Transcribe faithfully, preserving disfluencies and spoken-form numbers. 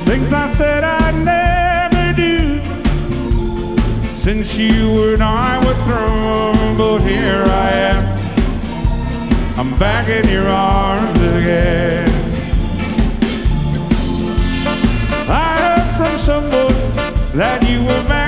things I said I'd never do. Since you and I were thrown, but here I am, I'm back in your arms again. I heard from someone that you were married.